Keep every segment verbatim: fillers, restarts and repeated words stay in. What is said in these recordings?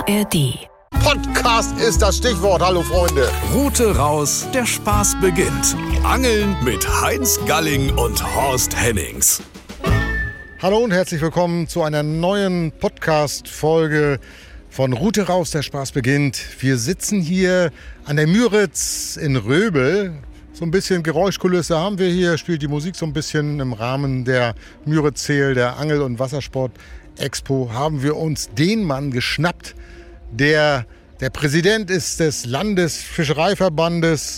A R D. Podcast ist das Stichwort. Hallo Freunde. Route raus, der Spaß beginnt. Angeln mit Heinz Galling und Horst Hennings. Hallo und herzlich willkommen zu einer neuen Podcast-Folge von Route raus, der Spaß beginnt. Wir sitzen hier an der Müritz in Röbel. So ein bisschen Geräuschkulisse haben wir hier, spielt die Musik so ein bisschen im Rahmen der Müritz-Seel, der Angel- und Wassersport-Expo, haben wir uns den Mann geschnappt, der der Präsident ist des Landesfischereiverbandes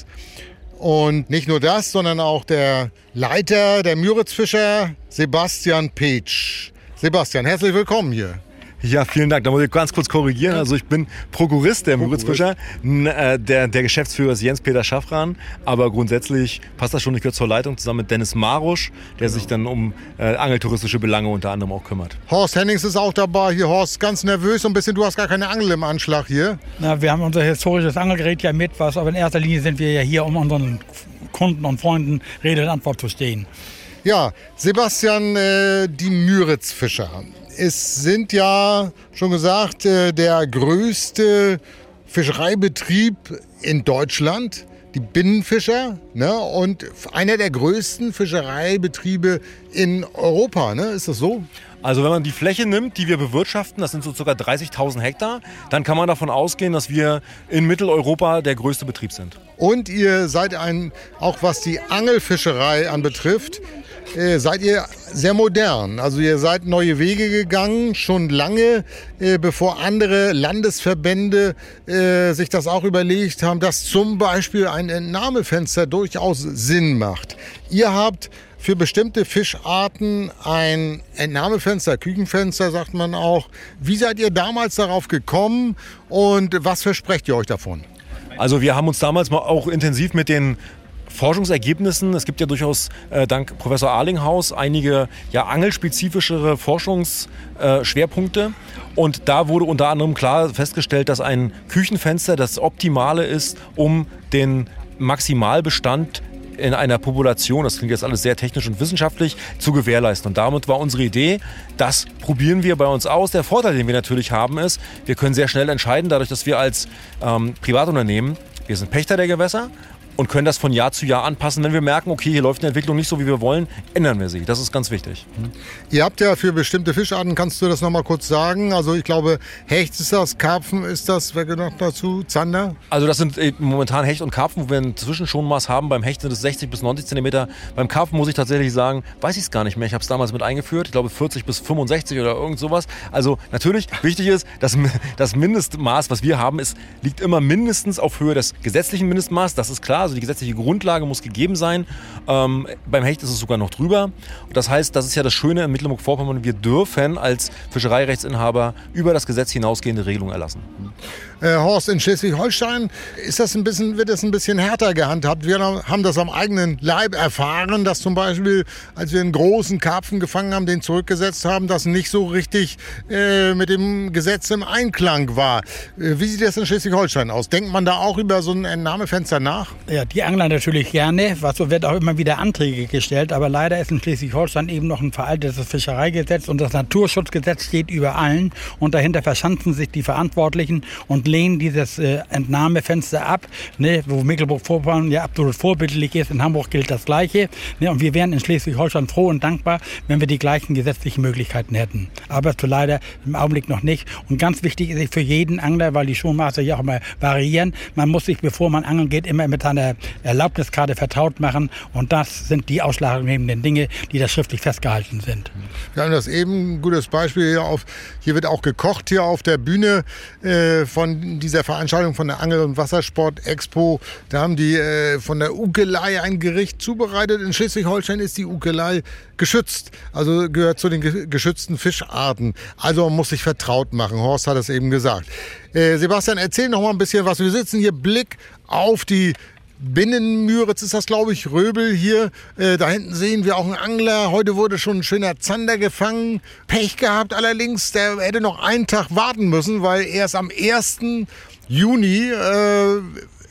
und nicht nur das, sondern auch der Leiter der Müritzfischer, Sebastian Petsch. Sebastian, herzlich willkommen hier. Ja, vielen Dank. Da muss ich ganz kurz korrigieren. Also ich bin Prokurist der Müritzfischer. Der, der Geschäftsführer ist Jens-Peter Schaffran. Aber grundsätzlich passt das schon. Ich gehöre zur Leitung zusammen mit Dennis Marusch, der sich dann um äh, angeltouristische Belange unter anderem auch kümmert. Horst Hennings ist auch dabei. Hier, Horst, ganz nervös so ein bisschen. Du hast gar keine Angel im Anschlag hier. Na, wir haben unser historisches Angelgerät ja mit, was, aber in erster Linie sind wir ja hier, um unseren Kunden und Freunden Rede und Antwort zu stehen. Ja, Sebastian, äh, die Müritzfischer. Es sind ja, schon gesagt, äh, der größte Fischereibetrieb in Deutschland, die Binnenfischer, ne? Und einer der größten Fischereibetriebe in Europa, ne? Ist das so? Also wenn man die Fläche nimmt, die wir bewirtschaften, das sind so ca. dreißigtausend Hektar, dann kann man davon ausgehen, dass wir in Mitteleuropa der größte Betrieb sind. Und ihr seid ein, auch was die Angelfischerei anbetrifft, äh, seid ihr sehr modern. Also ihr seid neue Wege gegangen, schon lange, äh, bevor andere Landesverbände äh, sich das auch überlegt haben, dass zum Beispiel ein Entnahmefenster durchaus Sinn macht. Ihr habt für bestimmte Fischarten ein Entnahmefenster, Küchenfenster sagt man auch. Wie seid ihr damals darauf gekommen und was versprecht ihr euch davon? Also wir haben uns damals mal auch intensiv mit den Forschungsergebnissen, es gibt ja durchaus äh, dank Professor Arlinghaus einige ja, angelspezifischere Forschungsschwerpunkte. Äh, und da wurde unter anderem klar festgestellt, dass ein Küchenfenster das Optimale ist, um den Maximalbestand in einer Population, das klingt jetzt alles sehr technisch und wissenschaftlich, zu gewährleisten. Und damit war unsere Idee, das probieren wir bei uns aus. Der Vorteil, den wir natürlich haben, ist, wir können sehr schnell entscheiden, dadurch, dass wir als ähm, Privatunternehmen, wir sind Pächter der Gewässer, und können das von Jahr zu Jahr anpassen. Wenn wir merken, okay, hier läuft eine Entwicklung nicht so, wie wir wollen, ändern wir sie. Das ist ganz wichtig. Ihr habt ja für bestimmte Fischarten, kannst du das nochmal kurz sagen? Also ich glaube, Hecht ist das, Karpfen ist das, wer gehört noch dazu? Zander? Also das sind momentan Hecht und Karpfen, wo wir ein Zwischenschonmaß haben. Beim Hecht sind es sechzig bis neunzig Zentimeter. Beim Karpfen muss ich tatsächlich sagen, weiß ich es gar nicht mehr. Ich habe es damals mit eingeführt. Ich glaube vierzig bis fünfundsechzig oder irgend sowas. Also natürlich, wichtig ist, dass das Mindestmaß, was wir haben, ist, liegt immer mindestens auf Höhe des gesetzlichen Mindestmaßes. Das ist klar. Also die gesetzliche Grundlage muss gegeben sein. Ähm, beim Hecht ist es sogar noch drüber. Das heißt, das ist ja das Schöne in Mecklenburg-Vorpommern. Wir dürfen als Fischereirechtsinhaber über das Gesetz hinausgehende Regelungen erlassen. Äh, Horst, in Schleswig-Holstein ist das ein bisschen, wird das ein bisschen härter gehandhabt. Wir haben das am eigenen Leib erfahren, dass zum Beispiel, als wir einen großen Karpfen gefangen haben, den zurückgesetzt haben, das nicht so richtig äh, mit dem Gesetz im Einklang war. Äh, wie sieht das in Schleswig-Holstein aus? Denkt man da auch über so ein Entnahmefenster nach? Ja, die Angler natürlich gerne, was so wird auch immer wieder Anträge gestellt, aber leider ist in Schleswig-Holstein eben noch ein veraltetes Fischereigesetz und das Naturschutzgesetz steht über allen und dahinter verschanzen sich die Verantwortlichen und lehnen dieses äh, Entnahmefenster ab, ne, wo Mecklenburg-Vorpommern ja absolut vorbildlich ist. In Hamburg gilt das Gleiche. Ne, und wir wären in Schleswig-Holstein froh und dankbar, wenn wir die gleichen gesetzlichen Möglichkeiten hätten. Aber zu leider im Augenblick noch nicht. Und ganz wichtig ist für jeden Angler, weil die Schonmaße ja auch mal variieren, man muss sich, bevor man angeln geht, immer mit seiner Erlaubniskarte vertraut machen. Und das sind die ausschlaggebenden Dinge, die da schriftlich festgehalten sind. Wir haben das eben, ein gutes Beispiel hier auf, hier wird auch gekocht hier auf der Bühne äh, von dieser Veranstaltung von der Angel- und Wassersport-Expo. Da haben die äh, von der Ukelei ein Gericht zubereitet. In Schleswig-Holstein ist die Ukelei geschützt, also gehört zu den ge- geschützten Fischarten. Also man muss sich vertraut machen. Horst hat es eben gesagt. Äh, Sebastian, erzähl noch mal ein bisschen was. Wir sitzen hier Blick auf die Binnenmüritz ist das, glaube ich, Röbel hier. Äh, da hinten sehen wir auch einen Angler. Heute wurde schon ein schöner Zander gefangen. Pech gehabt allerdings, der hätte noch einen Tag warten müssen, weil erst am ersten Juni äh,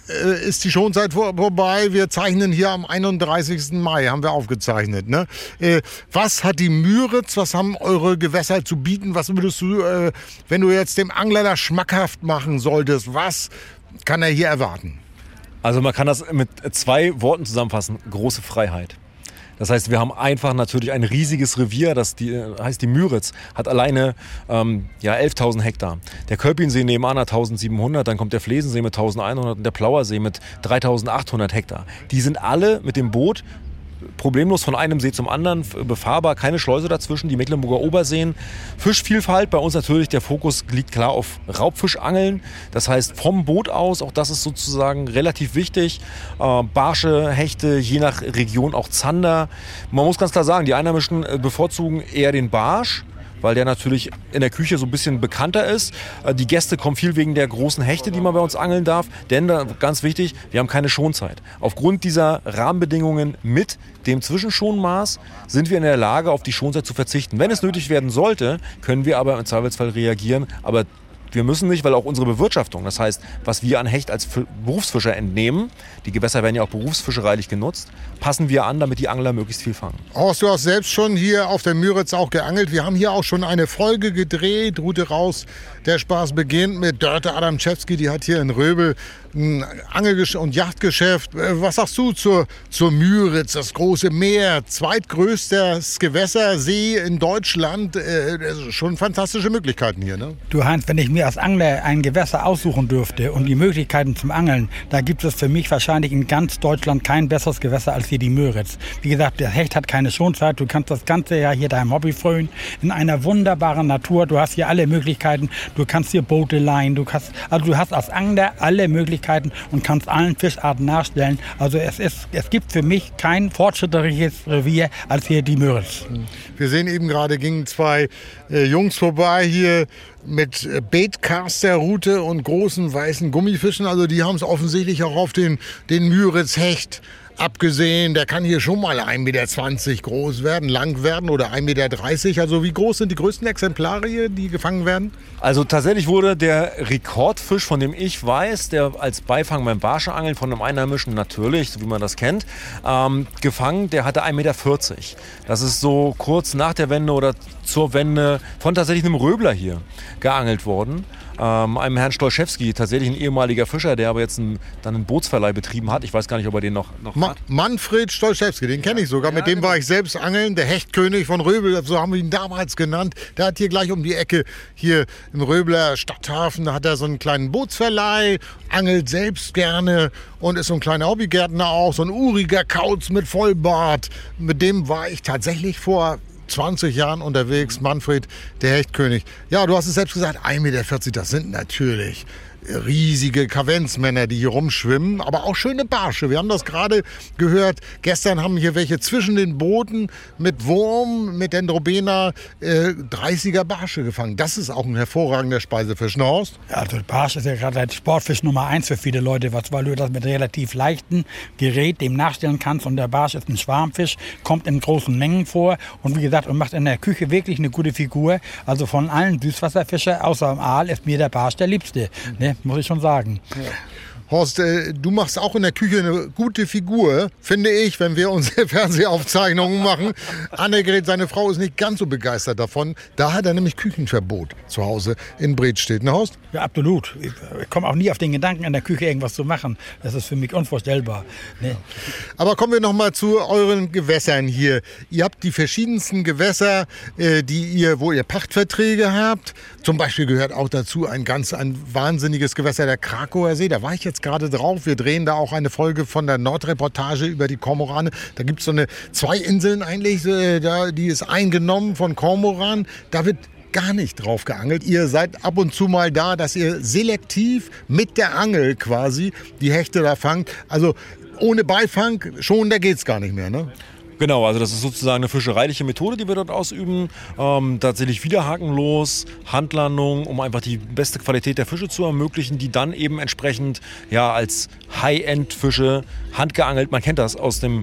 äh, ist die Schonzeit vor, vorbei. Wir zeichnen hier am einunddreißigsten Mai, haben wir aufgezeichnet. Ne? Äh, was hat die Müritz, was haben eure Gewässer zu bieten? Was würdest du, äh, wenn du jetzt dem Angler das schmackhaft machen solltest, was kann er hier erwarten? Also man kann das mit zwei Worten zusammenfassen. Große Freiheit. Das heißt, wir haben einfach natürlich ein riesiges Revier, das die, heißt die Müritz, hat alleine ähm, ja, elftausend Hektar. Der Kölpinsee nebenan hat eintausendsiebenhundert, dann kommt der Flesensee mit eintausendeinhundert und der Plauersee mit dreitausendachthundert Hektar. Die sind alle mit dem Boot problemlos von einem See zum anderen befahrbar, keine Schleuse dazwischen, die Mecklenburger Oberseen. Fischvielfalt, bei uns natürlich der Fokus liegt klar auf Raubfischangeln, das heißt vom Boot aus, auch das ist sozusagen relativ wichtig, äh, Barsche, Hechte, je nach Region auch Zander. Man muss ganz klar sagen, die Einheimischen bevorzugen eher den Barsch, weil der natürlich in der Küche so ein bisschen bekannter ist. Die Gäste kommen viel wegen der großen Hechte, die man bei uns angeln darf. Denn, ganz wichtig, wir haben keine Schonzeit. Aufgrund dieser Rahmenbedingungen mit dem Zwischenschonmaß sind wir in der Lage, auf die Schonzeit zu verzichten. Wenn es nötig werden sollte, können wir aber im Zweifelsfall reagieren. Aber wir müssen nicht, weil auch unsere Bewirtschaftung, das heißt, was wir an Hecht als Berufsfischer entnehmen, die Gewässer werden ja auch berufsfischereilich genutzt, passen wir an, damit die Angler möglichst viel fangen. Horst, du hast selbst schon hier auf der Müritz auch geangelt. Wir haben hier auch schon eine Folge gedreht, Route raus, der Spaß beginnt mit Dörte Adamczewski, die hat hier in Röbel ein Angel- und Yachtgeschäft. Was sagst du zur, zur Müritz, das große Meer, zweitgrößtes Gewässersee in Deutschland? Äh, schon fantastische Möglichkeiten hier, ne? Du Heinz, wenn ich mir als Angler ein Gewässer aussuchen dürfte und die Möglichkeiten zum Angeln, da gibt es für mich wahrscheinlich in ganz Deutschland kein besseres Gewässer als hier die Müritz. Wie gesagt, der Hecht hat keine Schonzeit, du kannst das ganze Jahr hier deinem Hobby frönen, in einer wunderbaren Natur, du hast hier alle Möglichkeiten, du kannst hier Boote leihen, du kannst, also du hast als Angler alle Möglichkeiten und kannst allen Fischarten nachstellen. Also es, ist, es gibt für mich kein fortschrittliches Revier als hier die Müritz. Wir sehen eben gerade, gingen zwei äh, Jungs vorbei hier mit Baitcaster-Rute und großen weißen Gummifischen. Also die haben es offensichtlich auch auf den, den Müritz-Hecht abgesehen. Der kann hier schon mal ein Meter zwanzig groß werden, lang werden oder ein Meter dreißig. Also wie groß sind die größten Exemplare hier, die gefangen werden? Also tatsächlich wurde der Rekordfisch, von dem ich weiß, der als Beifang beim Barscheangeln von einem Einheimischen natürlich, so wie man das kennt, ähm, gefangen, der hatte ein Meter vierzig. Das ist so kurz nach der Wende oder zur Wende von tatsächlich einem Röbler hier geangelt worden. Ähm, einem Herrn Stolschewski, tatsächlich ein ehemaliger Fischer, der aber jetzt einen, dann einen Bootsverleih betrieben hat. Ich weiß gar nicht, ob er den noch, noch Ma- hat. Manfred Stolschewski, den kenne ich sogar. Ja, mit dem genau. war ich selbst angeln. Der Hechtkönig von Röbel, so haben wir ihn damals genannt. Der hat hier gleich um die Ecke, hier im Röbler Stadthafen, da hat er so einen kleinen Bootsverleih, angelt selbst gerne und ist so ein kleiner Hobbygärtner auch, so ein uriger Kauz mit Vollbart. Mit dem war ich tatsächlich vor zwanzig Jahren unterwegs, Manfred, der Hechtkönig. Ja, du hast es selbst gesagt, ein Meter vierzig, das sind natürlich riesige Kavenzmänner, die hier rumschwimmen, aber auch schöne Barsche. Wir haben das gerade gehört. Gestern haben hier welche zwischen den Booten mit Wurm, mit Dendrobena, äh, dreißiger Barsche gefangen. Das ist auch ein hervorragender Speisefisch, ne Horst? Ja, also Barsch ist ja gerade der Sportfisch Nummer eins für viele Leute, was, weil du das mit relativ leichtem Gerät dem nachstellen kannst. Und der Barsch ist ein Schwarmfisch, kommt in großen Mengen vor und wie gesagt, und macht in der Küche wirklich eine gute Figur. Also von allen Süßwasserfischen außer dem Aal ist mir der Barsch der liebste. Ne? Muss ich schon sagen. Ja. Horst, äh, du machst auch in der Küche eine gute Figur, finde ich, wenn wir unsere Fernsehaufzeichnungen machen. Annegret, seine Frau, ist nicht ganz so begeistert davon. Da hat er nämlich Küchenverbot zu Hause in Bredstedt. Ne, Horst? Ja, absolut. Ich komme auch nie auf den Gedanken, in der Küche irgendwas zu machen. Das ist für mich unvorstellbar. Nee. Aber kommen wir noch mal zu euren Gewässern hier. Ihr habt die verschiedensten Gewässer, äh, die ihr, wo ihr Pachtverträge habt. Zum Beispiel gehört auch dazu ein ganz ein wahnsinniges Gewässer, der Krakauer See. Da war ich jetzt gerade drauf. Wir drehen da auch eine Folge von der Nordreportage über die Kormorane. Da gibt es so eine, zwei Inseln eigentlich, äh, da, die ist eingenommen von Kormoran. Da wird gar nicht drauf geangelt. Ihr seid ab und zu mal da, dass ihr selektiv mit der Angel quasi die Hechte da fangt. Also ohne Beifang schon, da geht's gar nicht mehr, ne? Genau, also das ist sozusagen eine fischereiliche Methode, die wir dort ausüben. Ähm, tatsächlich widerhakenlos, Handlandung, um einfach die beste Qualität der Fische zu ermöglichen, die dann eben entsprechend ja als High-End-Fische handgeangelt, man kennt das aus dem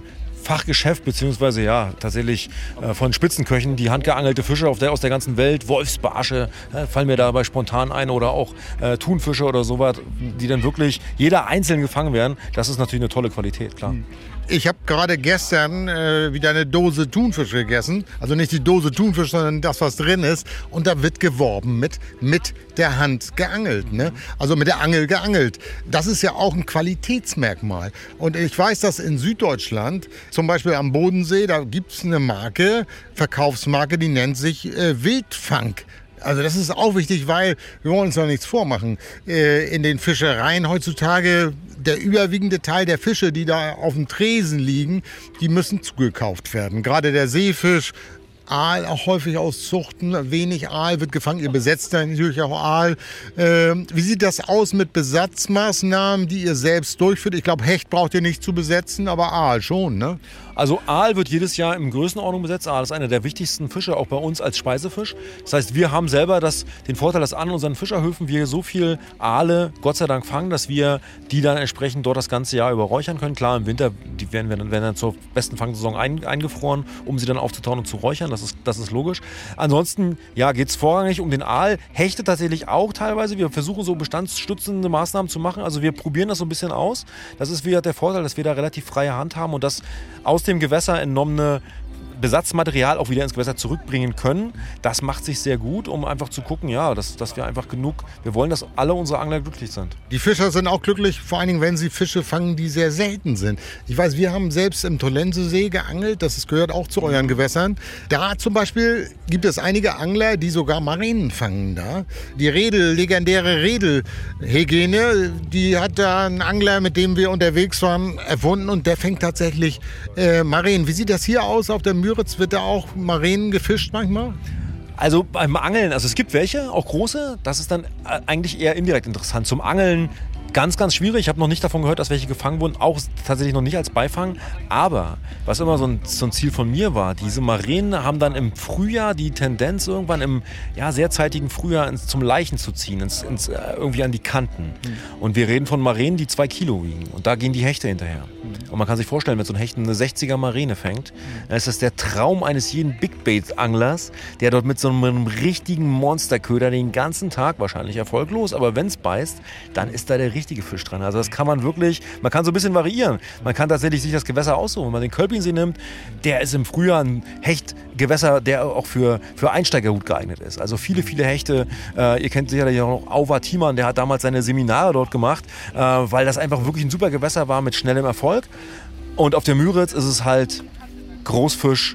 Fachgeschäft, beziehungsweise ja, tatsächlich äh, von Spitzenköchen, die handgeangelte Fische auf der, aus der ganzen Welt, Wolfsbarsche, äh, fallen mir dabei spontan ein, oder auch äh, Thunfische oder sowas, die dann wirklich jeder einzeln gefangen werden. Das ist natürlich eine tolle Qualität, klar. Ich habe gerade gestern äh, wieder eine Dose Thunfisch gegessen. Also nicht die Dose Thunfisch, sondern das, was drin ist. Und da wird geworben mit, mit der Hand geangelt. Ne? Also mit der Angel geangelt. Das ist ja auch ein Qualitätsmerkmal. Und ich weiß, dass in Süddeutschland, zum Beispiel am Bodensee, da gibt es eine Marke, Verkaufsmarke, die nennt sich äh, Wildfang. Also das ist auch wichtig, weil wir wollen uns noch nichts vormachen. Äh, in den Fischereien heutzutage, der überwiegende Teil der Fische, die da auf dem Tresen liegen, die müssen zugekauft werden. Gerade der Seefisch, Aal auch häufig aus Zuchten, wenig Aal wird gefangen, ihr besetzt dann natürlich auch Aal. Ähm, wie sieht das aus mit Besatzmaßnahmen, die ihr selbst durchführt? Ich glaube, Hecht braucht ihr nicht zu besetzen, aber Aal schon, ne? Also Aal wird jedes Jahr in Größenordnung besetzt. Aal ist einer der wichtigsten Fische, auch bei uns als Speisefisch. Das heißt, wir haben selber das, den Vorteil, dass an unseren Fischerhöfen wir so viel Aale, Gott sei Dank, fangen, dass wir die dann entsprechend dort das ganze Jahr über räuchern können. Klar, im Winter die werden, wir dann, werden dann zur besten Fangsaison ein, eingefroren, um sie dann aufzutauen und zu räuchern. Das ist, das ist logisch. Ansonsten ja, geht es vorrangig um den Aal. Hechte tatsächlich auch teilweise. Wir versuchen so bestandsstützende Maßnahmen zu machen. Also wir probieren das so ein bisschen aus. Das ist wieder der Vorteil, dass wir da relativ freie Hand haben und das aus dem Gewässer entnommene Besatzmaterial auch wieder ins Gewässer zurückbringen können. Das macht sich sehr gut, um einfach zu gucken, ja, dass, dass wir einfach genug, wir wollen, dass alle unsere Angler glücklich sind. Die Fischer sind auch glücklich, vor allen Dingen, wenn sie Fische fangen, die sehr selten sind. Ich weiß, wir haben selbst im Tollensesee geangelt, das gehört auch zu euren Gewässern. Da zum Beispiel gibt es einige Angler, die sogar Maränen fangen da. Die Redel, legendäre Redelhygiene, die hat da ein Angler, mit dem wir unterwegs waren, erfunden und der fängt tatsächlich äh, Maränen. Wie sieht das hier aus auf der Müritz? Wird da auch Maränen gefischt manchmal? Also beim Angeln, also es gibt welche, auch große, das ist dann eigentlich eher indirekt interessant. Zum Angeln ganz, ganz schwierig. Ich habe noch nicht davon gehört, dass welche gefangen wurden, auch tatsächlich noch nicht als Beifang. Aber was immer so ein, so ein Ziel von mir war, diese Maränen haben dann im Frühjahr die Tendenz, irgendwann im ja, sehr zeitigen Frühjahr ins, zum Leichen zu ziehen, ins, ins, äh, irgendwie an die Kanten. Mhm. Und wir reden von Maränen, die zwei Kilo wiegen. Und da gehen die Hechte hinterher. Mhm. Und man kann sich vorstellen, wenn so ein Hecht eine sechziger Maräne fängt, dann ist das der Traum eines jeden Big-Bait-Anglers, der dort mit so einem richtigen Monsterköder den ganzen Tag, wahrscheinlich erfolglos, aber wenn es beißt, dann ist da der richtige richtige Fisch dran. Also das kann man wirklich, man kann so ein bisschen variieren. Man kann tatsächlich sich das Gewässer aussuchen. Wenn man den Kölpinsee nimmt, der ist im Frühjahr ein Hechtgewässer, der auch für, für Einsteiger gut geeignet ist. Also viele, viele Hechte. Äh, ihr kennt sicherlich auch noch Auwa Thiemann, der hat damals seine Seminare dort gemacht, äh, weil das einfach wirklich ein super Gewässer war mit schnellem Erfolg. Und auf der Müritz ist es halt Großfisch.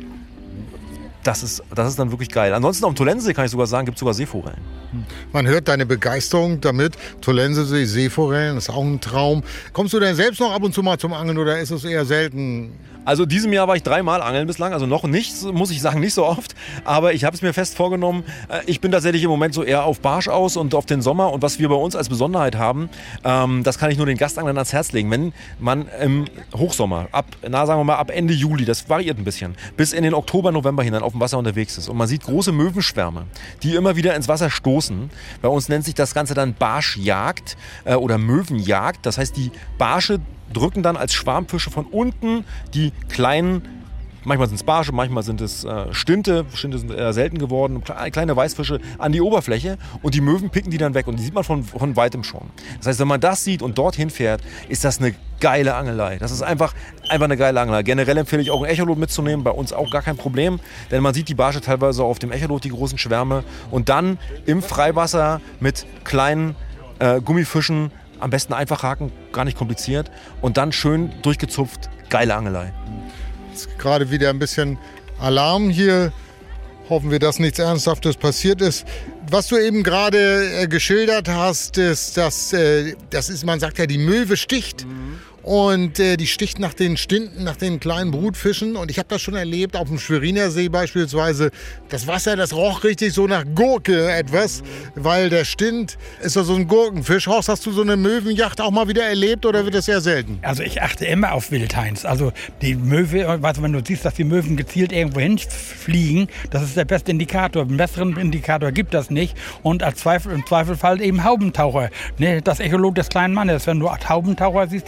Das ist, das ist dann wirklich geil. Ansonsten auf dem Tollensesee kann ich sogar sagen, gibt es sogar Seeforellen. Man hört deine Begeisterung damit. Tollensesee, Seeforellen, ist auch ein Traum. Kommst du denn selbst noch ab und zu mal zum Angeln oder ist es eher selten? Also diesem Jahr war ich dreimal angeln bislang, also noch nicht, muss ich sagen, nicht so oft. Aber ich habe es mir fest vorgenommen. Ich bin tatsächlich im Moment so eher auf Barsch aus und auf den Sommer. Und was wir bei uns als Besonderheit haben, ähm, das kann ich nur den Gastanglern ans Herz legen. Wenn man im Hochsommer, ab, na sagen wir mal ab Ende Juli, das variiert ein bisschen, bis in den Oktober, November hinein auf dem Wasser unterwegs ist und man sieht große Möwenschwärme, die immer wieder ins Wasser stoßen. Bei uns nennt sich das Ganze dann Barschjagd äh, oder Möwenjagd. Das heißt, die Barsche drücken dann als Schwarmfische von unten die kleinen, manchmal sind es Barsche, manchmal sind es äh, Stinte, Stinte sind eher selten geworden, kleine Weißfische an die Oberfläche und die Möwen picken die dann weg und die sieht man von, von weitem schon. Das heißt, wenn man das sieht und dorthin fährt, ist das eine geile Angelei. Das ist einfach, einfach eine geile Angelei. Generell empfehle ich auch ein Echolot mitzunehmen, bei uns auch gar kein Problem, denn man sieht die Barsche teilweise auf dem Echolot, die großen Schwärme und dann im Freiwasser mit kleinen äh, Gummifischen, am besten einfach haken, gar nicht kompliziert und dann schön durchgezupft, geile Angelei. Jetzt gerade wieder ein bisschen Alarm hier. Hoffen wir, dass nichts Ernsthaftes passiert ist. Was du eben gerade äh, geschildert hast, ist, dass äh, das ist, man sagt ja, die Möwe sticht. Mhm. Und äh, die sticht nach den Stinten, nach den kleinen Brutfischen. Und ich habe das schon erlebt, auf dem Schweriner See beispielsweise. Das Wasser, das roch richtig so nach Gurke etwas, mhm. weil der Stint ist ja so ein Gurkenfisch. Horst, hast du so eine Möwenjagd auch mal wieder erlebt oder wird das sehr selten? Also ich achte immer auf Wildhains. Also die Möwe, also wenn du siehst, dass die Möwen gezielt irgendwo hinfliegen, das ist der beste Indikator. Einen besseren Indikator gibt das nicht. Und als Zweifel, im Zweifelfall eben Haubentaucher. Ne, das Echolot des kleinen Mannes. Wenn du Haubentaucher siehst, die ständig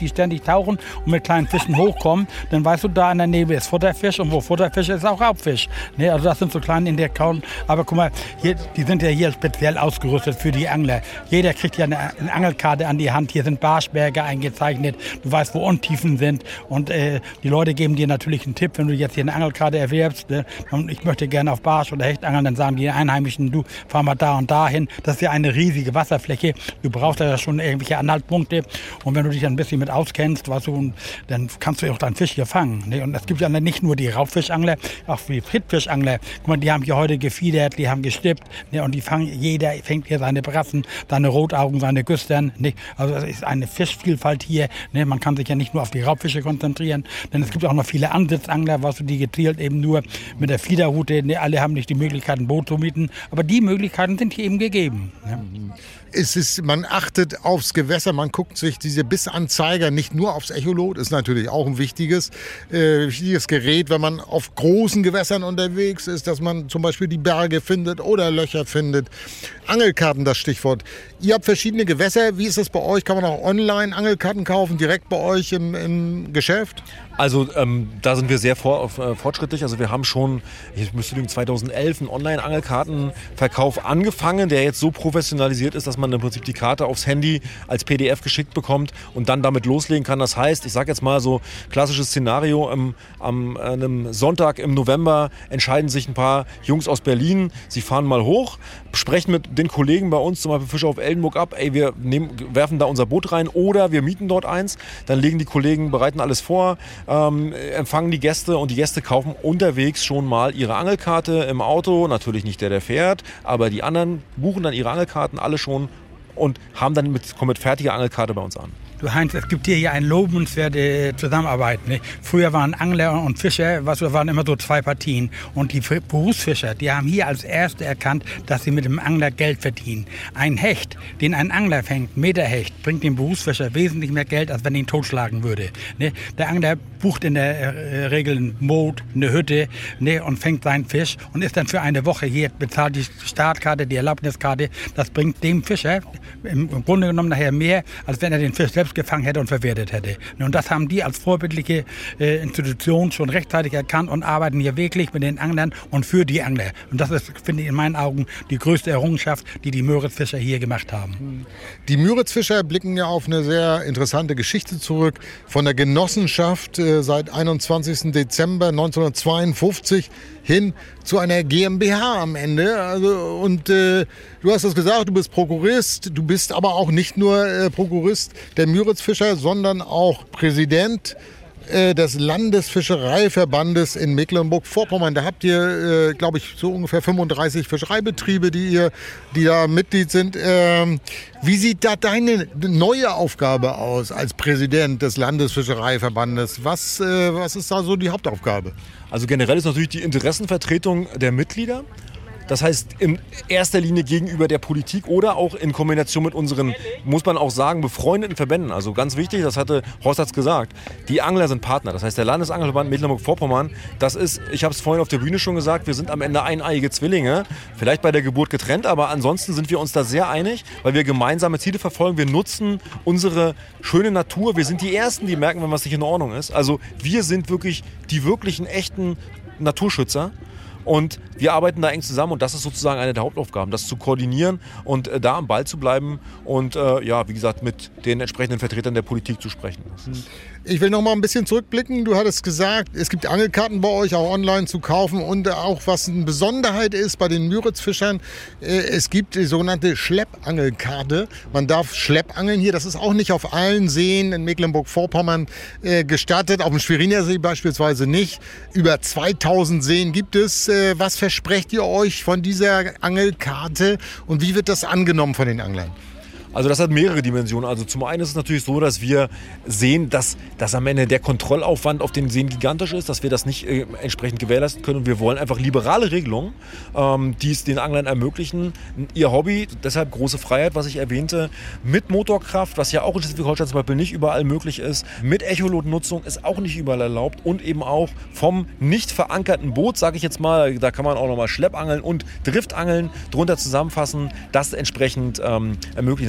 tauchen und mit kleinen Fischen hochkommen, dann weißt du, da in der Nähe ist Futterfisch und wo Futterfisch ist, ist auch Raubfisch. Ne, also das sind so kleine Indikatoren. Aber guck mal, hier, die sind ja hier speziell ausgerüstet für die Angler. Jeder kriegt ja eine, eine Angelkarte an die Hand. Hier sind Barschberge eingezeichnet. Du weißt, wo Untiefen sind. Und äh, die Leute geben dir natürlich einen Tipp, wenn du jetzt hier eine Angelkarte erwirbst. Ne, und ich möchte gerne auf Barsch oder Hecht angeln, dann sagen die Einheimischen, du fahr mal da und dahin. Das ist ja eine riesige Wasserfläche. Du brauchst ja schon irgendwelche Anhaltspunkte. Und wenn du dich ein bisschen mit auskennst, weißt du, dann kannst du auch deinen Fisch hier fangen. Ne? Und es gibt ja nicht nur die Raubfischangler, auch die Friedfischangler. Guck mal, die haben hier heute gefiedert, die haben gestippt. Ne? Und die fangen, jeder fängt hier seine Brassen, seine Rotaugen, seine Güstern. Ne? Also es ist eine Fischvielfalt hier. Ne? Man kann sich ja nicht nur auf die Raubfische konzentrieren, denn es gibt auch noch viele Ansitzangler, was du die gezielt eben nur mit der Fiederrute. Ne? Alle haben nicht die Möglichkeit, ein Boot zu mieten, aber die Möglichkeiten sind hier eben gegeben. Ne? Es ist, man achtet aufs Gewässer, man guckt sich diese Bissanzeiger nicht nur aufs Echolot, ist natürlich auch ein wichtiges, äh, wichtiges Gerät, wenn man auf großen Gewässern unterwegs ist, dass man zum Beispiel die Berge findet oder Löcher findet. Angelkarten, das Stichwort. Ihr habt verschiedene Gewässer. Wie ist das bei euch? Kann man auch online Angelkarten kaufen, direkt bei euch im, im Geschäft? Also ähm, da sind wir sehr vor, äh, fortschrittlich. Also wir haben schon, ich müsste lügen, zweitausendelf einen Online-Angelkartenverkauf angefangen, der jetzt so professionalisiert ist, dass man im Prinzip die Karte aufs Handy als P D F geschickt bekommt und dann damit loslegen kann. Das heißt, ich sage jetzt mal so klassisches Szenario, ähm, am äh, einem Sonntag im November entscheiden sich ein paar Jungs aus Berlin, sie fahren mal hoch, sprechen mit den Kollegen bei uns, zum Beispiel Fischer auf Eldenburg ab, ey, wir nehmen, werfen da unser Boot rein oder wir mieten dort eins, dann legen die Kollegen, bereiten alles vor, ähm, empfangen die Gäste und die Gäste kaufen unterwegs schon mal ihre Angelkarte im Auto, natürlich nicht der, der fährt, aber die anderen buchen dann ihre Angelkarten alle schon und haben dann mit, kommen mit fertiger Angelkarte bei uns an. Du Heinz, es gibt hier ja eine lobenswerte Zusammenarbeit. Ne? Früher waren Angler und Fischer, was waren immer so zwei Partien. Und die Berufsfischer, die haben hier als Erste erkannt, dass sie mit dem Angler Geld verdienen. Ein Hecht, den ein Angler fängt, Meterhecht, bringt dem Berufsfischer wesentlich mehr Geld, als wenn er ihn totschlagen würde. Ne? Der Angler bucht in der Regel ein Boot, eine Hütte, ne? Und fängt seinen Fisch und ist dann für eine Woche hier, bezahlt die Startkarte, die Erlaubniskarte. Das bringt dem Fischer im Grunde genommen nachher mehr, als wenn er den Fisch selbst gefangen hätte und verwertet hätte. Und das haben die als vorbildliche äh, Institution schon rechtzeitig erkannt und arbeiten hier wirklich mit den Anglern und für die Angler. Und das ist, finde ich, in meinen Augen die größte Errungenschaft, die die Müritzfischer hier gemacht haben. Die Müritzfischer blicken ja auf eine sehr interessante Geschichte zurück. Von der Genossenschaft äh, seit einundzwanzigsten Dezember neunzehnhundertzweiundfünfzig hin zu einer GmbH am Ende. Also, und äh, du hast das gesagt, du bist Prokurist, du bist aber auch nicht nur äh, Prokurist der Müritzfischer, sondern auch Präsident äh, des Landesfischereiverbandes in Mecklenburg-Vorpommern. Da habt ihr, äh, glaube ich, so ungefähr fünfunddreißig Fischereibetriebe, die, ihr, die da Mitglied sind. Ähm, wie sieht da deine neue Aufgabe aus als Präsident des Landesfischereiverbandes? Was, äh, was ist da so die Hauptaufgabe? Also generell ist natürlich die Interessenvertretung der Mitglieder. Das heißt, in erster Linie gegenüber der Politik oder auch in Kombination mit unseren, muss man auch sagen, befreundeten Verbänden. Also ganz wichtig, das hatte Horst hat's gesagt, die Angler sind Partner. Das heißt, der Landesangelverband Mecklenburg-Vorpommern, das ist, ich habe es vorhin auf der Bühne schon gesagt, wir sind am Ende eineiige Zwillinge, vielleicht bei der Geburt getrennt, aber ansonsten sind wir uns da sehr einig, weil wir gemeinsame Ziele verfolgen. Wir nutzen unsere schöne Natur. Wir sind die Ersten, die merken, wenn was nicht in Ordnung ist. Also wir sind wirklich die wirklichen, echten Naturschützer. Und wir arbeiten da eng zusammen und das ist sozusagen eine der Hauptaufgaben, das zu koordinieren und äh, da am Ball zu bleiben und äh, ja, wie gesagt, mit den entsprechenden Vertretern der Politik zu sprechen. Ich will noch mal ein bisschen zurückblicken. Du hattest gesagt, es gibt Angelkarten bei euch auch online zu kaufen und auch was eine Besonderheit ist bei den Müritzfischern, äh, es gibt die sogenannte Schleppangelkarte. Man darf Schleppangeln hier, das ist auch nicht auf allen Seen in Mecklenburg-Vorpommern äh, gestattet, auf dem Schweriner See beispielsweise nicht. Über zweitausend Seen gibt es. Äh, was versprecht ihr euch von dieser Angelkarte und wie wird das angenommen von den Anglern? Also das hat mehrere Dimensionen. Also zum einen ist es natürlich so, dass wir sehen, dass, dass am Ende der Kontrollaufwand auf den Seen gigantisch ist, dass wir das nicht äh, entsprechend gewährleisten können. Und wir wollen einfach liberale Regelungen, ähm, die es den Anglern ermöglichen. Ihr Hobby, deshalb große Freiheit, was ich erwähnte, mit Motorkraft, was ja auch in Schleswig-Holstein zum Beispiel nicht überall möglich ist, mit Echolotnutzung ist auch nicht überall erlaubt und eben auch vom nicht verankerten Boot, sage ich jetzt mal, da kann man auch nochmal Schleppangeln und Driftangeln drunter zusammenfassen, das entsprechend ähm, ermöglicht.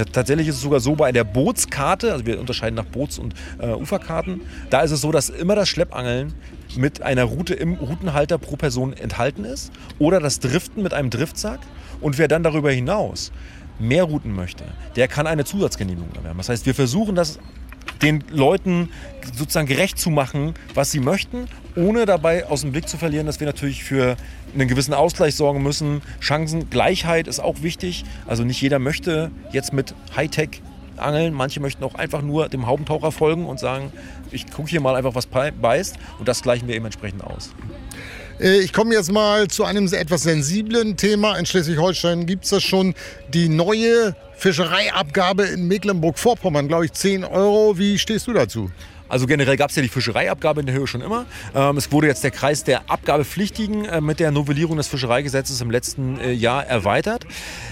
tatsächlich ist es sogar so bei der Bootskarte, also wir unterscheiden nach Boots- und äh, Uferkarten, da ist es so, dass immer das Schleppangeln mit einer Route im Routenhalter pro Person enthalten ist oder das Driften mit einem Driftsack. Und wer dann darüber hinaus mehr Routen möchte, der kann eine Zusatzgenehmigung erwerben. Das heißt, wir versuchen das den Leuten sozusagen gerecht zu machen, was sie möchten, ohne dabei aus dem Blick zu verlieren, dass wir natürlich für einen gewissen Ausgleich sorgen müssen. Chancengleichheit ist auch wichtig. Also nicht jeder möchte jetzt mit Hightech angeln. Manche möchten auch einfach nur dem Haubentaucher folgen und sagen, ich gucke hier mal einfach, was beißt. Und das gleichen wir eben entsprechend aus. Ich komme jetzt mal zu einem etwas sensiblen Thema. In Schleswig-Holstein gibt es das schon, die neue Fischereiabgabe in Mecklenburg-Vorpommern, glaube ich, zehn Euro. Wie stehst du dazu? Also generell gab es ja die Fischereiabgabe in der Höhe schon immer. Ähm, es wurde jetzt der Kreis der Abgabepflichtigen äh, mit der Novellierung des Fischereigesetzes im letzten äh, Jahr erweitert.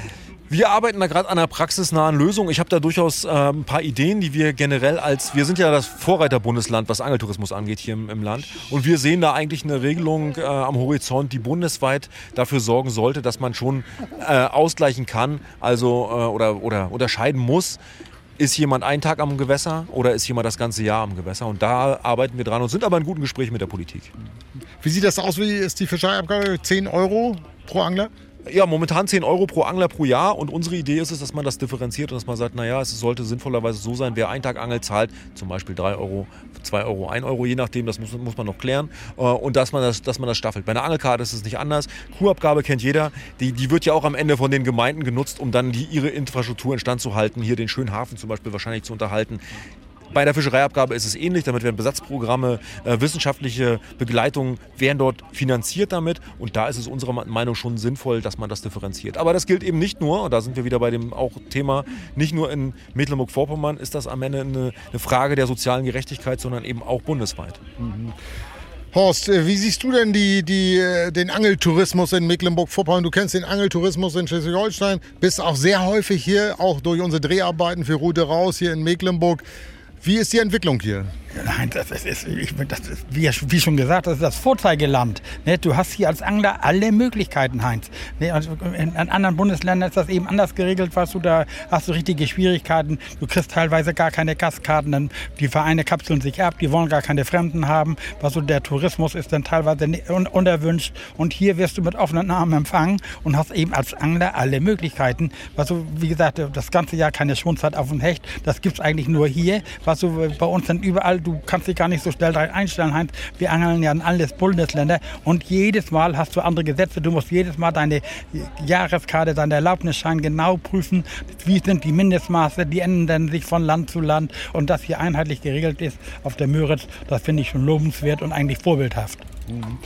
Wir arbeiten da gerade an einer praxisnahen Lösung. Ich habe da durchaus äh, ein paar Ideen, die wir generell als, wir sind ja das Vorreiterbundesland, was Angeltourismus angeht hier im, im Land. Und wir sehen da eigentlich eine Regelung äh, am Horizont, die bundesweit dafür sorgen sollte, dass man schon äh, ausgleichen kann, also äh, oder, oder unterscheiden muss. Ist jemand einen Tag am Gewässer oder ist jemand das ganze Jahr am Gewässer? Und da arbeiten wir dran und sind aber in guten Gesprächen mit der Politik. Wie sieht das aus? Wie ist die Fischereiabgabe? zehn Euro pro Angler? Ja, momentan zehn Euro pro Angler pro Jahr und unsere Idee ist es, dass man das differenziert und dass man sagt, naja, es sollte sinnvollerweise so sein, wer einen Tag angelt, zahlt zum Beispiel drei Euro, zwei Euro, ein Euro, je nachdem, das muss, muss man noch klären und dass man, das, dass man das staffelt. Bei einer Angelkarte ist es nicht anders. Kuhabgabe kennt jeder, die, die wird ja auch am Ende von den Gemeinden genutzt, um dann die, ihre Infrastruktur instand zu halten, hier den schönen Hafen zum Beispiel wahrscheinlich zu unterhalten. Bei der Fischereiabgabe ist es ähnlich, damit werden Besatzprogramme, äh, wissenschaftliche Begleitung werden dort finanziert damit und da ist es unserer Meinung schon sinnvoll, dass man das differenziert. Aber das gilt eben nicht nur, und da sind wir wieder bei dem auch Thema, nicht nur in Mecklenburg-Vorpommern ist das am Ende eine, eine Frage der sozialen Gerechtigkeit, sondern eben auch bundesweit. Mhm. Horst, wie siehst du denn die, die, den Angeltourismus in Mecklenburg-Vorpommern? Du kennst den Angeltourismus in Schleswig-Holstein, bist auch sehr häufig hier, auch durch unsere Dreharbeiten für Route raus hier in Mecklenburg. Wie ist die Entwicklung hier? Nein, das ist, ich, das ist wie, wie schon gesagt, das ist das Vorzeigeland. Ne? Du hast hier als Angler alle Möglichkeiten, Heinz. Ne? Also in, in anderen Bundesländern ist das eben anders geregelt, was du da hast du richtige Schwierigkeiten. Du kriegst teilweise gar keine Gastkarten, dann die Vereine kapseln sich ab, die wollen gar keine Fremden haben. Was so der Tourismus ist dann teilweise un, unerwünscht. Und hier wirst du mit offenen Armen empfangen und hast eben als Angler alle Möglichkeiten. Was du, wie gesagt, das ganze Jahr keine Schonzeit auf dem Hecht, das gibt's eigentlich nur hier. Was du bei uns dann überall, du kannst dich gar nicht so schnell einstellen, Heinz. Wir angeln ja in alles Bundesländer und jedes Mal hast du andere Gesetze. Du musst jedes Mal deine Jahreskarte, deinen Erlaubnisschein genau prüfen. Wie sind die Mindestmaße? Die ändern sich von Land zu Land. Und das hier einheitlich geregelt ist auf der Müritz, das finde ich schon lobenswert und eigentlich vorbildhaft. Mhm.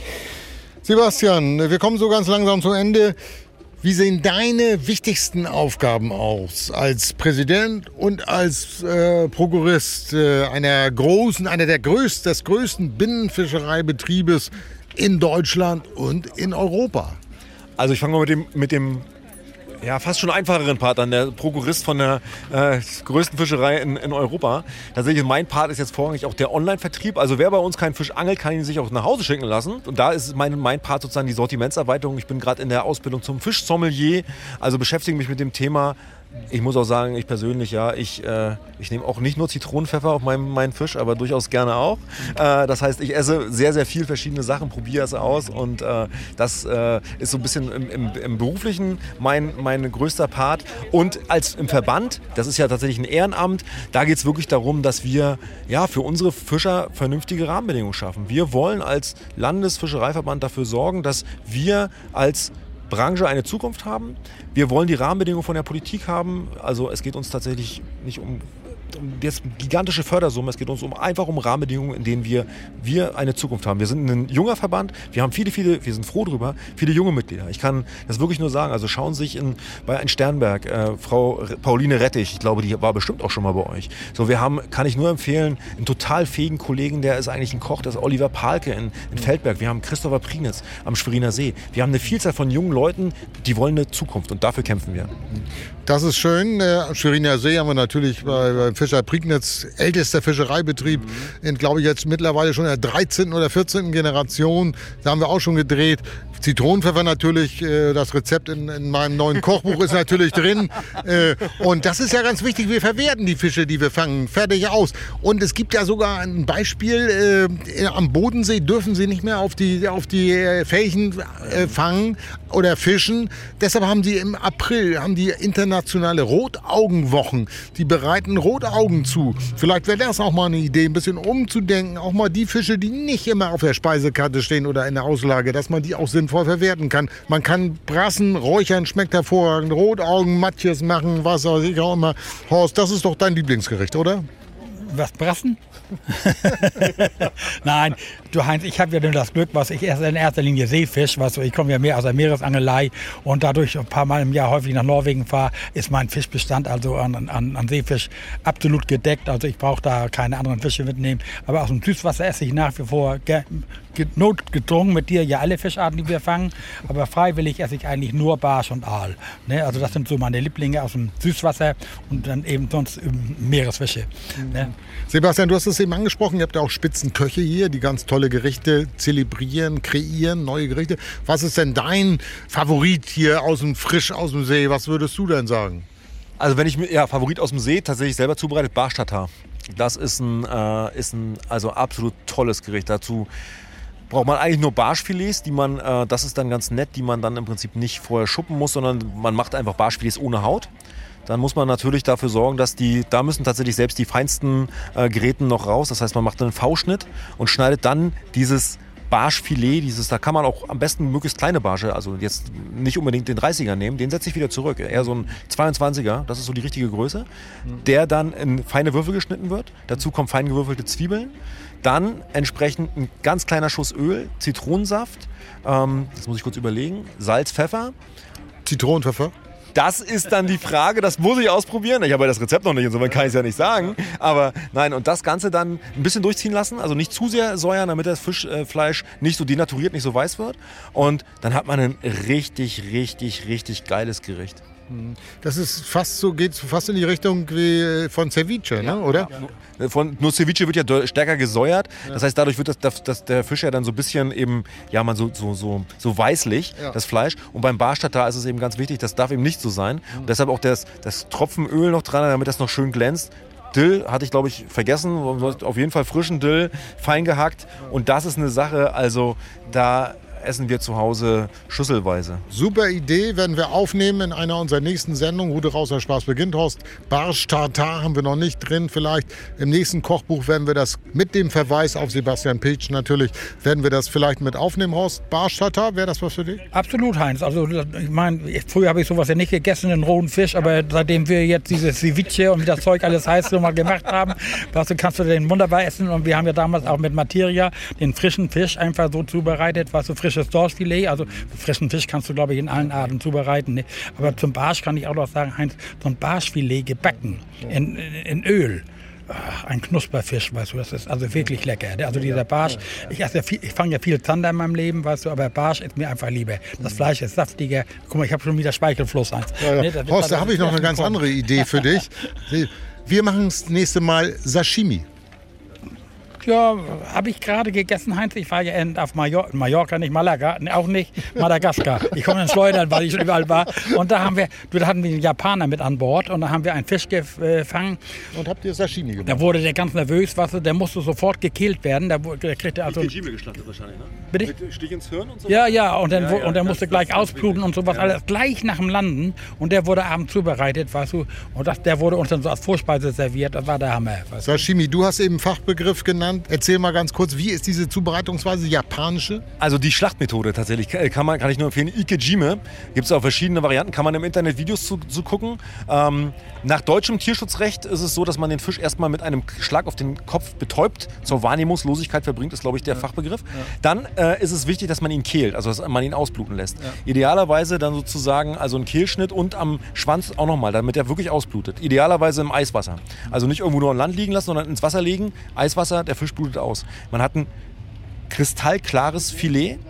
Sebastian, wir kommen so ganz langsam zum Ende. Wie sehen deine wichtigsten Aufgaben aus als Präsident und als äh, Prokurist äh, einer großen, einer der größten, des größten Binnenfischereibetriebes in Deutschland und in Europa? Also ich fange mal mit dem, mit dem ja, fast schon einfacheren Part an, der Prokurist von der äh, größten Fischerei in, in Europa. Tatsächlich, mein Part ist jetzt vorrangig auch der Online-Vertrieb. Also wer bei uns keinen Fisch angelt, kann ihn sich auch nach Hause schicken lassen. Und da ist mein, mein Part sozusagen die Sortimentserweiterung. Ich bin gerade in der Ausbildung zum Fischsommelier, also beschäftige mich mit dem Thema. Ich muss auch sagen, ich persönlich, ja, ich, äh, ich nehme auch nicht nur Zitronenpfeffer auf meinen, meinen Fisch, aber durchaus gerne auch. Äh, das heißt, ich esse sehr, sehr viel verschiedene Sachen, probiere es aus und äh, das äh, ist so ein bisschen im, im, im Beruflichen mein, mein größter Part. Und als im Verband, das ist ja tatsächlich ein Ehrenamt, da geht es wirklich darum, dass wir ja, für unsere Fischer vernünftige Rahmenbedingungen schaffen. Wir wollen als Landesfischereiverband dafür sorgen, dass wir als Branche eine Zukunft haben. Wir wollen die Rahmenbedingungen von der Politik haben. Also es geht uns tatsächlich nicht um, um jetzt gigantische Fördersumme. Es geht uns um, einfach um Rahmenbedingungen, in denen wir, wir eine Zukunft haben. Wir sind ein junger Verband. Wir haben viele, viele, wir sind froh drüber, viele junge Mitglieder. Ich kann das wirklich nur sagen. Also schauen Sie sich in, bei ein Sternberg, äh, Frau Pauline Rettich, ich glaube, die war bestimmt auch schon mal bei euch. So, wir haben, kann ich nur empfehlen, einen total fähigen Kollegen, der ist eigentlich ein Koch, das ist Oliver Pahlke in, in Feldberg. Wir haben Christopher Prignitz am Schweriner See. Wir haben eine Vielzahl von jungen Leuten, die wollen eine Zukunft und dafür kämpfen wir. Das ist schön. Am Schweriner See haben wir natürlich bei, bei Fischer Prignitz, ältester Fischereibetrieb, in, glaube ich, jetzt mittlerweile schon der dreizehnten oder vierzehnten Generation. Da haben wir auch schon gedreht. Zitronenpfeffer natürlich, äh, das Rezept in, in meinem neuen Kochbuch ist natürlich drin. Äh, und das ist ja ganz wichtig, wir verwerten die Fische, die wir fangen, fertig aus. Und es gibt ja sogar ein Beispiel, äh, am Bodensee dürfen sie nicht mehr auf die, auf die äh, Felchen äh, fangen oder fischen. Deshalb haben sie im April haben die internationale Rotaugenwochen. Die bereiten Rotaugen zu. Vielleicht wäre das auch mal eine Idee, ein bisschen umzudenken. Auch mal die Fische, die nicht immer auf der Speisekarte stehen oder in der Auslage, dass man die auch sinnvoll verwerten kann. Man kann brassen, räuchern, schmeckt hervorragend. Rotaugen, Matjes machen, was weiß ich auch immer. Horst, das ist doch dein Lieblingsgericht, oder? Was, brassen? Nein, du Heinz, ich habe ja nur das Glück, was ich erst in erster Linie Seefisch, was ich komme ja mehr aus der Meeresangelei und dadurch ein paar Mal im Jahr häufig nach Norwegen fahre, ist mein Fischbestand also an, an, an Seefisch absolut gedeckt. Also ich brauche da keine anderen Fische mitnehmen. Aber aus dem Süßwasser esse ich nach wie vor ge- ge- notgedrungen mit dir ja alle Fischarten, die wir fangen. Aber freiwillig esse ich eigentlich nur Barsch und Aal. Ne? Also das sind so meine Lieblinge aus dem Süßwasser und dann eben sonst Meeresfische. Mhm. Ne? Sebastian, du hast es eben angesprochen, ihr habt ja auch Spitzenköche hier, die ganz tolle Gerichte zelebrieren, kreieren, neue Gerichte. Was ist denn dein Favorit hier aus dem Frisch aus dem See? Was würdest du denn sagen? Also wenn ich mir, ja, Favorit aus dem See, tatsächlich selber zubereitet, Barsch Tatar. Das ist ein, äh, ist ein also absolut tolles Gericht. Dazu braucht man eigentlich nur Barschfilets, die man, äh, das ist dann ganz nett, die man dann im Prinzip nicht vorher schuppen muss, sondern man macht einfach Barschfilets ohne Haut. Dann muss man natürlich dafür sorgen, dass die, da müssen tatsächlich selbst die feinsten äh, Geräten noch raus. Das heißt, man macht einen V-Schnitt und schneidet dann dieses Barschfilet, dieses, da kann man auch am besten möglichst kleine Barsche, also jetzt nicht unbedingt den dreißiger nehmen, den setze ich wieder zurück. Eher so ein zweiundzwanziger, das ist so die richtige Größe, der dann in feine Würfel geschnitten wird. Dazu kommen fein gewürfelte Zwiebeln. Dann entsprechend ein ganz kleiner Schuss Öl, Zitronensaft, ähm, das muss ich kurz überlegen, Salz, Pfeffer. Zitronenpfeffer? Das ist dann die Frage, das muss ich ausprobieren. Ich habe ja das Rezept noch nicht, insofern kann ich es ja nicht sagen. Aber nein, und das Ganze dann ein bisschen durchziehen lassen, also nicht zu sehr säuern, damit das Fischfleisch äh, nicht so denaturiert, nicht so weiß wird. Und dann hat man ein richtig, richtig, richtig geiles Gericht. Das ist fast so, geht fast in die Richtung wie von Ceviche, ne? Oder? Ja. Von, nur Ceviche wird ja stärker gesäuert. Ja. Das heißt, dadurch wird das, das, das, der Fisch ja dann so ein bisschen eben, ja, man so, so, so, so weißlich, ja. Das Fleisch. Und beim Barsch Tatar ist es eben ganz wichtig, das darf eben nicht so sein. Mhm. Und deshalb auch das, das Tropfen Öl noch dran, damit das noch schön glänzt. Dill hatte ich, glaube ich, vergessen. Auf jeden Fall frischen Dill, fein gehackt. Und das ist eine Sache, also da essen wir zu Hause schüsselweise. Super Idee, werden wir aufnehmen in einer unserer nächsten Sendungen. Rute raus, der Spaß beginnt, Horst. Barsch Tatar haben wir noch nicht drin. Vielleicht im nächsten Kochbuch werden wir das mit dem Verweis auf Sebastian Pilz natürlich, werden wir das vielleicht mit aufnehmen, Horst. Barsch Tatar, wäre das was für dich? Absolut, Heinz. Also ich meine, früher habe ich sowas ja nicht gegessen, den rohen Fisch, aber seitdem wir jetzt dieses Ceviche und wie das Zeug alles heißt, so mal gemacht haben, weißt du, kannst du den wunderbar essen. Und wir haben ja damals auch mit Materia den frischen Fisch einfach so zubereitet, was so frisch das Dorschfilet, also frischen Fisch kannst du, glaube ich, in allen Arten zubereiten. Ne? Aber zum Barsch kann ich auch noch sagen, Heinz, so ein Barschfilet gebacken in, in, in Öl. Ach, ein Knusperfisch, weißt du, das ist also wirklich lecker. Also dieser Barsch, ich, esse ja viel, ich fange ja viel Zander in meinem Leben, weißt du, aber Barsch ist mir einfach lieber. Das Fleisch ist saftiger. Guck mal, ich habe schon wieder Speichelfluss, Heinz. Ja, ja. Ne, Horst, da habe ich noch eine ganz andere Idee für dich. Wir machen das nächste Mal Sashimi. Ja, habe ich gerade gegessen, Heinz. Ich war ja in, auf Major- Mallorca, nicht Malaga, auch nicht Madagaskar. Ich komme in Schleudern, weil ich schon überall war. Und da haben wir, da hatten wir einen Japaner mit an Bord und da haben wir einen Fisch gefangen. Und habt ihr Sashimi gemacht? Da wurde der ganz nervös, was, der musste sofort gekillt werden. Da, der kriegte also Ikejime geschlachtet wahrscheinlich, ne? Bitte? Mit Stich ins Hirn und so? Ja, ja, und dann, ja, ja, und der musste gleich das ausbluten und sowas, ja. Alles gleich nach dem Landen. Und der wurde abends zubereitet, weißt du. Und das, der wurde uns dann so als Vorspeise serviert. Das war der Hammer. Weißt du? Sashimi, du hast eben Fachbegriff genannt. Erzähl mal ganz kurz, wie ist diese Zubereitungsweise, japanische? Also die Schlachtmethode tatsächlich, kann, man, kann ich nur empfehlen. Ikejime, gibt es auch verschiedene Varianten, kann man im Internet Videos zu, zu gucken. Ähm, nach deutschem Tierschutzrecht ist es so, dass man den Fisch erstmal mit einem Schlag auf den Kopf betäubt, zur Wahrnehmungslosigkeit verbringt, ist glaube ich der ja. Fachbegriff. Ja. Dann äh, ist es wichtig, dass man ihn kehlt, also dass man ihn ausbluten lässt. Ja. Idealerweise dann sozusagen also ein Kehlschnitt und am Schwanz auch nochmal, damit er wirklich ausblutet. Idealerweise im Eiswasser. Also nicht irgendwo nur an Land liegen lassen, sondern ins Wasser legen, Eiswasser, der Fisch blutet aus. Man hat ein kristallklares Filet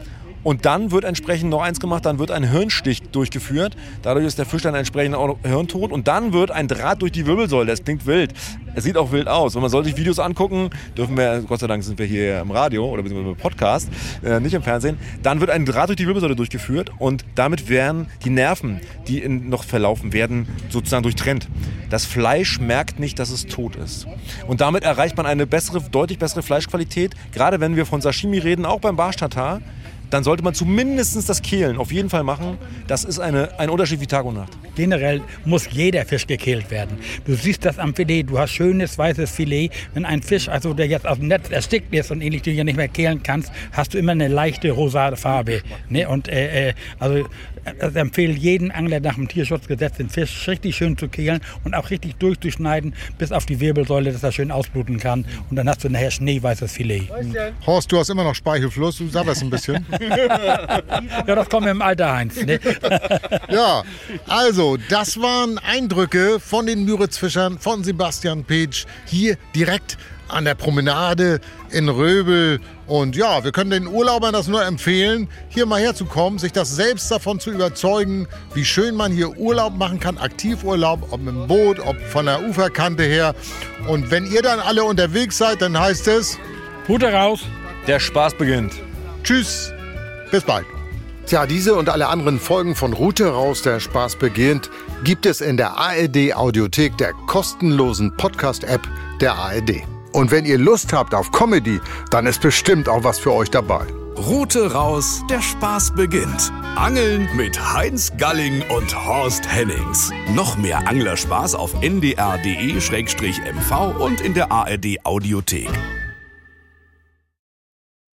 Und dann wird entsprechend noch eins gemacht, dann wird ein Hirnstich durchgeführt. Dadurch ist der Fisch dann entsprechend auch hirntot. Und dann wird ein Draht durch die Wirbelsäule. Das klingt wild. Es sieht auch wild aus. Und man soll sich Videos angucken, dürfen wir, Gott sei Dank sind wir hier im Radio oder beziehungsweise im Podcast, äh, nicht im Fernsehen. Dann wird ein Draht durch die Wirbelsäule durchgeführt und damit werden die Nerven, die in, noch verlaufen werden, sozusagen durchtrennt. Das Fleisch merkt nicht, dass es tot ist. Und damit erreicht man eine bessere, deutlich bessere Fleischqualität. Gerade wenn wir von Sashimi reden, auch beim Barsch Tartar, dann sollte man zumindest das Kehlen auf jeden Fall machen. Das ist eine, ein Unterschied wie Tag und Nacht. Generell muss jeder Fisch gekehlt werden. Du siehst das am Filet, du hast schönes weißes Filet. Wenn ein Fisch, also der jetzt aus dem Netz erstickt ist und ähnlich, den du ja nicht mehr kehlen kannst, hast du immer eine leichte rosade Farbe. Ne? Und äh, äh, also ich empfehle jeden Angler nach dem Tierschutzgesetz, den Fisch richtig schön zu kehlen und auch richtig durchzuschneiden, bis auf die Wirbelsäule, dass er schön ausbluten kann. Und dann hast du nachher schneeweißes Filet. Horst, du hast immer noch Speichelfluss, du sabberst ein bisschen. Ja, das kommt im Alter, Heinz. Ne? Ja, also, das waren Eindrücke von den Müritzfischern, von Sebastian Petsch, hier direkt an der Promenade in Röbel. Und ja, wir können den Urlaubern das nur empfehlen, hier mal herzukommen, sich das selbst davon zu überzeugen, wie schön man hier Urlaub machen kann, Aktivurlaub, ob mit dem Boot, ob von der Uferkante her. Und wenn ihr dann alle unterwegs seid, dann heißt es... Rute raus. Der Spaß beginnt. Tschüss, bis bald. Tja, diese und alle anderen Folgen von Rute raus, der Spaß beginnt, gibt es in der A R D-Audiothek, der kostenlosen Podcast-App der A R D. Und wenn ihr Lust habt auf Comedy, dann ist bestimmt auch was für euch dabei. Rute raus, der Spaß beginnt. Angeln mit Heinz Galling und Horst Hennings. Noch mehr Anglerspaß auf n d r punkt d e slash m v und in der A R D-Audiothek.